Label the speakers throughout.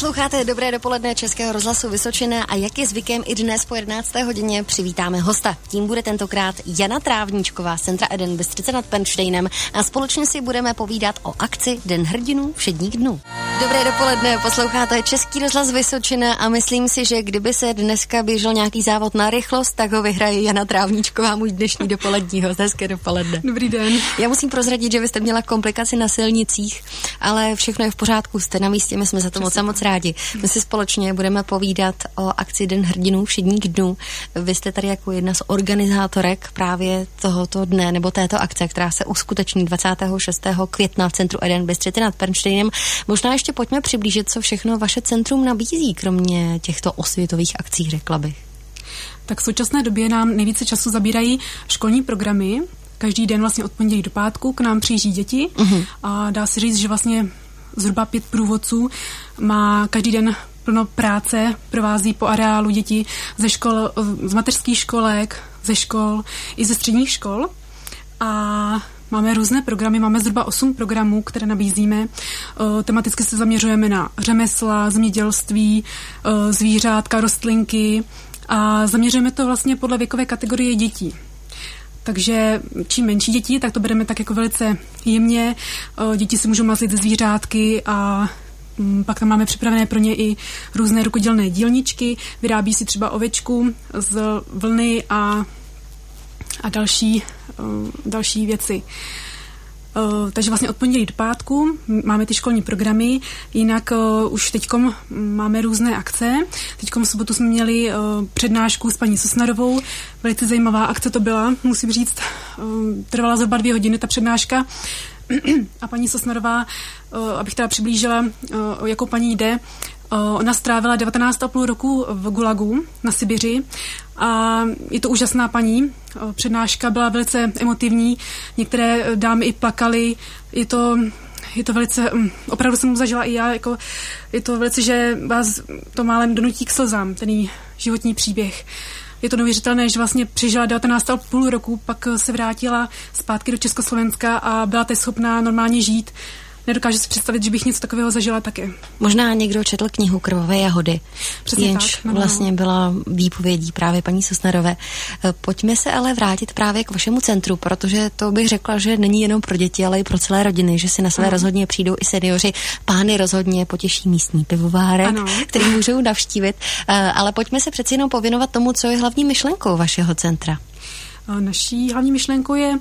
Speaker 1: Posloucháte Dobré dopoledne Českého rozhlasu Vysočina a jak je zvykem i dnes po 11. hodině přivítáme hosta. Tím bude tentokrát Jana Trávníčková z Centra Eden Bystrice nad Pernštejnem a společně si budeme povídat o akci Den hrdinů všedních dnů. Dobré dopoledne, posloucháte Český rozhlas Vysočina a myslím si, že kdyby se dneska běžel nějaký závod na rychlost, tak ho vyhraje Jana Trávníčková, můj dnešní dopolední host. Hezké dopoledne.
Speaker 2: Dobrý den.
Speaker 1: Já musím prozradit, že vy jste měla komplikaci na silnicích, ale všechno je v pořádku, jste na místě, my jsme za to moc rádi. My si společně budeme povídat o akci Den hrdinů všedních dnů. Vy jste tady jako jedna z organizátorek právě tohoto dne nebo této akce, která se uskuteční 26. května v Centru Eden Bystrice nad Pernštejnem. Možná ještě pojďme přiblížit, co všechno vaše centrum nabízí, kromě těchto osvětových akcí, řekla bych.
Speaker 2: Tak v současné době nám nejvíce času zabírají školní programy. Každý den vlastně od pondělí do pátku k nám přijíždí děti a dá se říct, že vlastně zhruba 5 průvodců má každý den plno práce, provází po areálu děti ze škol, z mateřských školek, ze škol i ze středních škol a máme různé programy, máme zhruba 8 programů, které nabízíme. Tematicky se zaměřujeme na řemesla, zemědělství, zvířátka, rostlinky a zaměřujeme to vlastně podle věkové kategorie dětí. Takže čím menší děti, tak to bereme tak jako velice jemně. Děti si můžou mazlit ze zvířátky a pak tam máme připravené pro ně i různé rukodělné dílničky. Vyrábí si třeba ovečku z vlny a další věci. Takže vlastně od pondělí do pátku máme ty školní programy, jinak už teďkom máme různé akce. Teďkom v sobotu jsme měli přednášku s paní Sosnarovou, velice zajímavá akce to byla, musím říct, trvala zhruba 2 hodiny ta přednáška a paní Sosnarová, abych teda přiblížila, o jakou paní jde, ona strávila 19,5 roku v Gulagu na Sibiři a je to úžasná paní. Přednáška byla velice emotivní, některé dámy i plakaly. Je to velice, opravdu jsem mu zažila i já, jako, je to velice, že vás to málem donutí k slzám, ten její životní příběh. Je to neuvěřitelné, že vlastně přežila 19,5 roku, pak se vrátila zpátky do Československa a byla teď schopná normálně žít. Nedokážu si představit, že bych něco takového zažila také.
Speaker 1: Možná někdo četl knihu Krvavé jahody, jenž
Speaker 2: tak,
Speaker 1: vlastně byla výpovědí právě paní Sosnarové. Pojďme se ale vrátit právě k vašemu centru, protože to bych řekla, že není jenom pro děti, ale i pro celé rodiny, že si na své rozhodně přijdou i seniori. Pány rozhodně potěší místní pivovárek, který můžou navštívit. Ale pojďme se přeci jenom pověnovat tomu, co je hlavní myšlenkou vašeho centra.
Speaker 2: Naší hlavní myšlenkou je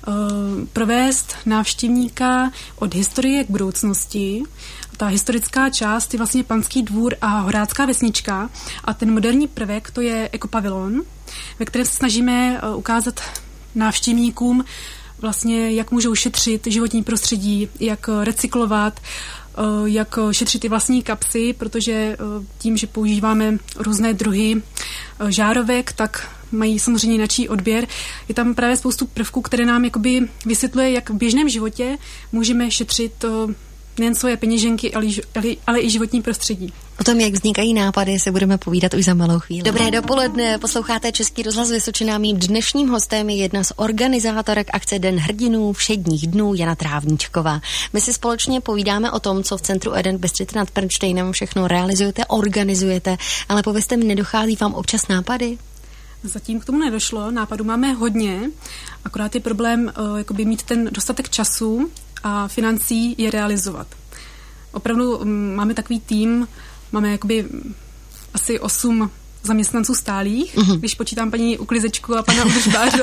Speaker 2: provést návštěvníka od historie k budoucnosti. Ta historická část je vlastně Panský dvůr a Horácká vesnička a ten moderní prvek to je ekopavilon, ve kterém se snažíme ukázat návštěvníkům vlastně, jak můžou šetřit životní prostředí, jak recyklovat, jak šetřit i vlastní kapsy, protože tím, že používáme různé druhy žárovek, tak mají samozřejmě jináčí odběr. Je tam právě spoustu prvků, které nám jakoby vysvětluje, jak v běžném životě můžeme šetřit nejen svoje peněženky, ale i životní prostředí.
Speaker 1: O tom, jak vznikají nápady, se budeme povídat už za malou chvíli. Dobré dopoledne, posloucháte Český rozhlas Vysočina. Mým dnešním hostem je jedna z organizátorek akce Den hrdinů všedních dnů, Jana Trávníčková. My si společně povídáme o tom, co v Centru Eden Bystrice nad Pernštejnem všechno realizujete, organizujete, ale povězte mi, nedochází vám občas nápady?
Speaker 2: Zatím k tomu nedošlo, nápadů máme hodně, akorát je problém jakoby mít ten dostatek času a financí je realizovat. Opravdu máme takový tým, máme jakoby asi 8 zaměstnanců stálých, když počítám paní uklizečku a pana údržbáře.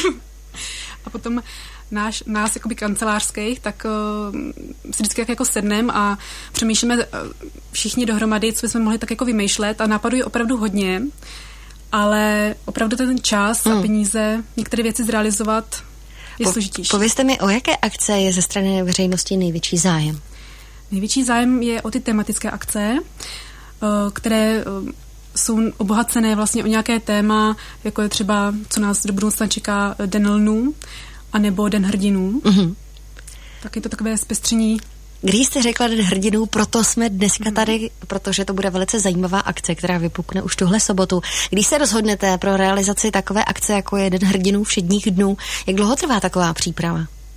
Speaker 2: A potom nás jakoby kancelářských, tak si vždycky jako sedneme a přemýšlíme všichni dohromady, co bychom mohli tak jako vymýšlet a nápadů je opravdu hodně, ale opravdu ten čas a peníze některé věci zrealizovat je složitější.
Speaker 1: Povězte mi, o jaké akce je ze strany veřejnosti největší zájem?
Speaker 2: Největší zájem je o ty tematické akce, které jsou obohacené vlastně o nějaké téma, jako je třeba, co nás do budoucna čeká, Den lnů, anebo Den hrdinů. Tak je to takové zpestření.
Speaker 1: Když jste řekla Den hrdinů, proto jsme dneska tady, protože to bude velice zajímavá akce, která vypukne už tuhle sobotu. Když se rozhodnete pro realizaci takové akce, jako je Den hrdinů všedních dnů, jak dlouho trvá taková příprava?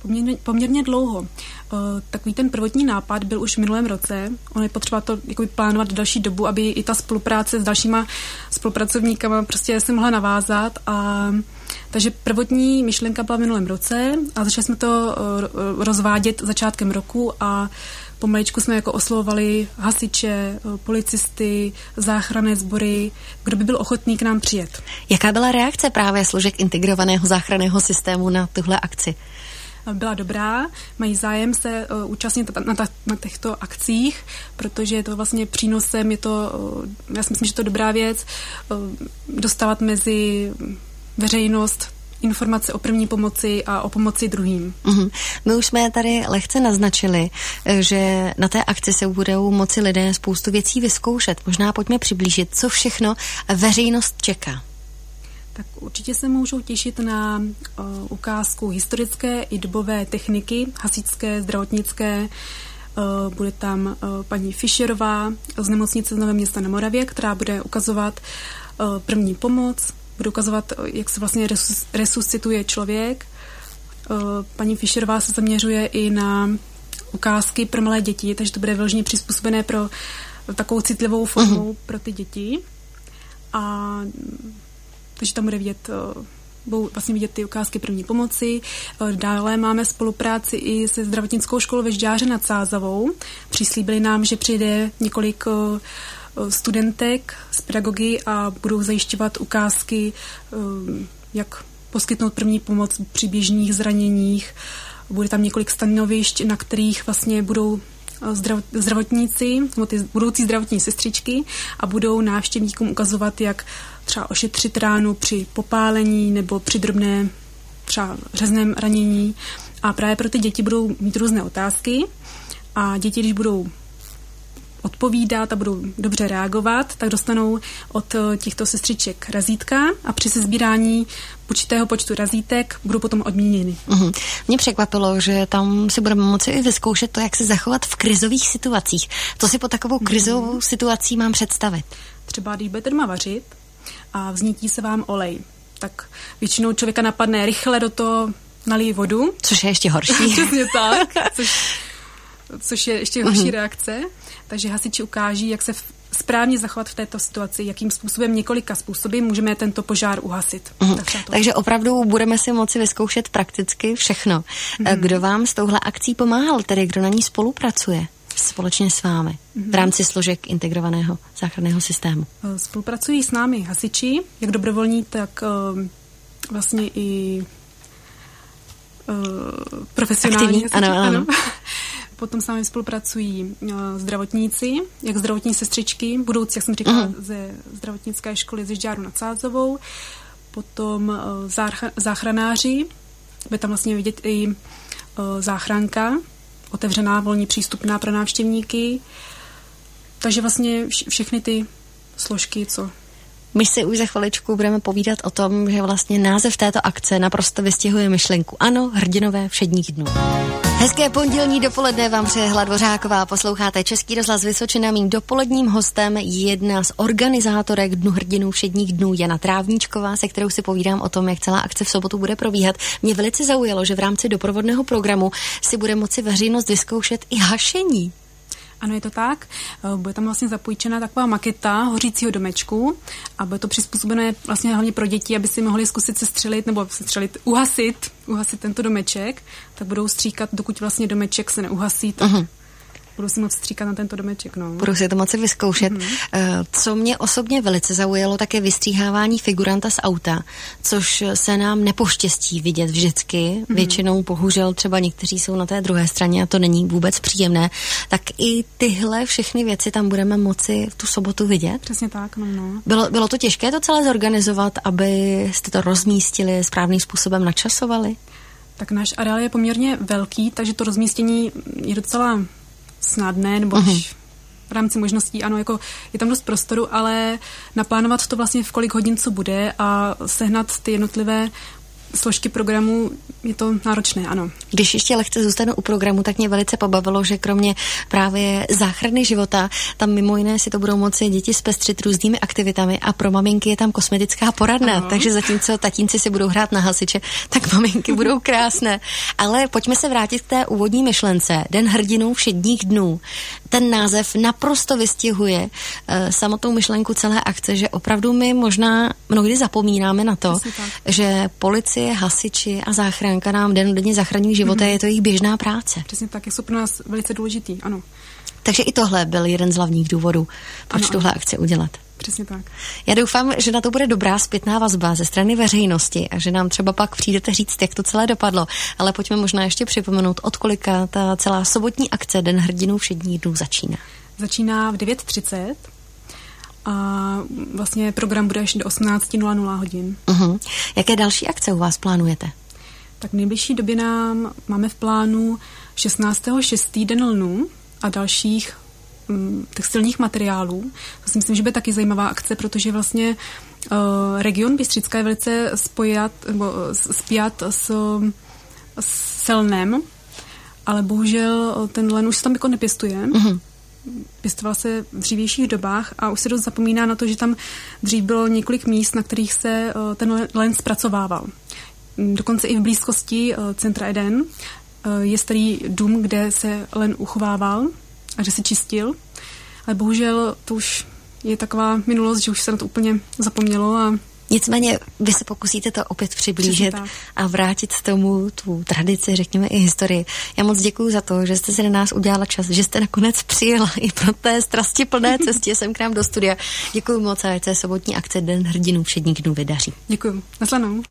Speaker 2: Poměrně dlouho. Takový ten prvotní nápad byl už v minulém roce. On je potřeba to jakoby plánovat další dobu, aby i ta spolupráce s dalšíma spolupracovníkama prostě se mohla navázat. Takže prvotní myšlenka byla v minulém roce a začali jsme to rozvádět začátkem roku a pomaličku jsme jako oslovovali hasiče, policisty, záchranné sbory, kdo by byl ochotný k nám přijet.
Speaker 1: Jaká byla reakce právě složek integrovaného záchranného systému na tuhle akci?
Speaker 2: Byla dobrá, mají zájem se účastnit na těchto akcích, protože je to vlastně přínosem, já si myslím, že to je dobrá věc, dostávat mezi veřejnost informace o první pomoci a o pomoci druhým.
Speaker 1: My už jsme tady lehce naznačili, že na té akci se budou moci lidé spoustu věcí vyzkoušet. Možná pojďme přiblížit, co všechno veřejnost čeká.
Speaker 2: Tak určitě se můžou těšit na ukázku historické i dobové techniky, hasičské, zdravotnické. Bude tam paní Fischerová z nemocnice z Nového Města na Moravě, která bude ukazovat první pomoc, bude ukazovat, jak se vlastně resuscituje člověk. Paní Fischerová se zaměřuje i na ukázky pro malé děti, takže to bude vyloženě přizpůsobené pro takovou citlivou formou pro ty děti. Takže tam budou vlastně vidět ty ukázky první pomoci. Dále máme spolupráci i se zdravotnickou školou ve Žďáře nad Sázavou. Přislíbili nám, že přijde několik studentek z pedagogy a budou zajišťovat ukázky, jak poskytnout první pomoc při běžných zraněních. Bude tam několik stanovišť, na kterých vlastně budou zdravotníci, ty budoucí zdravotní sestřičky a budou návštěvníkům ukazovat, jak třeba ošetřit ránu při popálení nebo při drobné třeba řezném ranění. A právě pro ty děti budou mít různé otázky a děti, když budou odpovídat a budou dobře reagovat, tak dostanou od těchto sestřiček razítka a při sesbírání určitého počtu razítek budou potom odměněny.
Speaker 1: Mě překvapilo, že tam si budeme moci i vyzkoušet to, jak se zachovat v krizových situacích. To si pod takovou krizovou situací mám představit.
Speaker 2: Třeba když budete doma vařit a vznítí se vám olej, tak většinou člověka napadne rychle do toho nalij vodu.
Speaker 1: Což je ještě horší.
Speaker 2: Přesně tak. Což je ještě horší reakce. Takže hasiči ukáží, jak se správně zachovat v této situaci, jakým způsobem, několika způsoby můžeme tento požár uhasit.
Speaker 1: Takže opravdu budeme si moci vyzkoušet prakticky všechno. Kdo vám s touhle akcí pomáhal, tedy kdo na ní spolupracuje společně s vámi v rámci složek integrovaného záchranného systému?
Speaker 2: Spolupracují s námi hasiči, jak dobrovolní, tak vlastně i profesionální hasiči. Ano. Potom s námi spolupracují zdravotníci, jak zdravotní sestřičky, budoucí, jak jsem říkala, ze zdravotnické školy ze Žďáru nad Sázavou, potom záchranáři, bude tam vlastně vidět i záchranka, otevřená, volně přístupná pro návštěvníky, takže vlastně všechny ty složky, co...
Speaker 1: My si už za chviličku budeme povídat o tom, že vlastně název této akce naprosto vystihuje myšlenku. Ano, hrdinové všedních dnů. Hezké pondělní dopoledne vám přeje Hela Dvořáková. Posloucháte Český rozhlas Vysočina. Mým dopoledním hostem je jedna z organizátorek Dnu hrdinů všedních dnů, Jana Trávníčková, se kterou si povídám o tom, jak celá akce v sobotu bude probíhat. Mě velice zaujalo, že v rámci doprovodného programu si bude moci veřejnost vyzkoušet i hašení.
Speaker 2: Ano, je to tak. Bude tam vlastně zapůjčena taková maketa hořícího domečku a bude to přizpůsobené vlastně hlavně pro děti, aby si mohli zkusit uhasit tento domeček, tak budou stříkat, dokud vlastně domeček se neuhasí, tak budu si moc stříkat na tento domeček. No.
Speaker 1: Budu si to moci vyzkoušet. Co mě osobně velice zaujalo, tak je vystříhávání figuranta z auta, což se nám nepoštěstí vidět vždycky. Většinou bohužel třeba někteří jsou na té druhé straně a to není vůbec příjemné. Tak i tyhle všechny věci tam budeme moci v tu sobotu vidět.
Speaker 2: Přesně tak, no.
Speaker 1: Bylo to těžké to celé zorganizovat, abyste to rozmístili, správným způsobem načasovali?
Speaker 2: Tak náš areál je poměrně velký, takže to rozmístění je docela snadné, nebo v rámci možností, ano, jako je tam dost prostoru, ale naplánovat to vlastně v kolik hodin co bude a sehnat ty jednotlivé složky programu je to náročné, ano.
Speaker 1: Když ještě lehce zůstanu u programu, tak mě velice pobavilo, že kromě právě záchrany života, tam mimo jiné si to budou moci děti zpestřit různými aktivitami a pro maminky je tam kosmetická poradna, ano. Takže zatímco tatínci si budou hrát na hasiče, tak maminky budou krásné. Ale pojďme se vrátit k té úvodní myšlence. Den hrdinů všedních dnů. Ten název naprosto vystihuje samotnou myšlenku celé akce, že opravdu my možná mnohdy zapomínáme na to, že policie, hasiči a záchranka nám dennodenně zachraňují životy, je to jejich běžná práce.
Speaker 2: Přesně tak, jsou pro nás velice důležitý, ano.
Speaker 1: Takže i tohle byl jeden z hlavních důvodů, proč tuhle akci udělat.
Speaker 2: Přesně tak.
Speaker 1: Já doufám, že na to bude dobrá zpětná vazba ze strany veřejnosti a že nám třeba pak přijdete říct, jak to celé dopadlo. Ale pojďme možná ještě připomenout, od kolika ta celá sobotní akce Den hrdinů všedních dnů začíná.
Speaker 2: Začíná v 9:30 a vlastně program bude až do 18:00 hodin.
Speaker 1: Jaké další akce u vás plánujete?
Speaker 2: Tak v nejbližší době máme v plánu 16.6. Den lnů a dalších textilních materiálů. To si myslím, že bude taky zajímavá akce, protože vlastně region Bystřicka je velice spjat s lnem, ale bohužel ten len už se tam jako nepěstuje. Pěstoval se v dřívějších dobách a už se dost zapomíná na to, že tam dřív bylo několik míst, na kterých se ten len zpracovával. Dokonce i v blízkosti centra Eden je starý dům, kde se len uchovával a že se čistil, ale bohužel to už je taková minulost, že už se na to úplně zapomnělo a
Speaker 1: nicméně vy se pokusíte to opět přiblížit a vrátit tomu tu tradici, řekněme i historii. Já moc děkuju za to, že jste si na nás udělala čas, že jste nakonec přijela i pro té strastiplné cestě sem k nám do studia. Děkuju moc a ať se sobotní akce Den hrdinů všedních dnů vydaří.
Speaker 2: Děkuju. Nasledanou.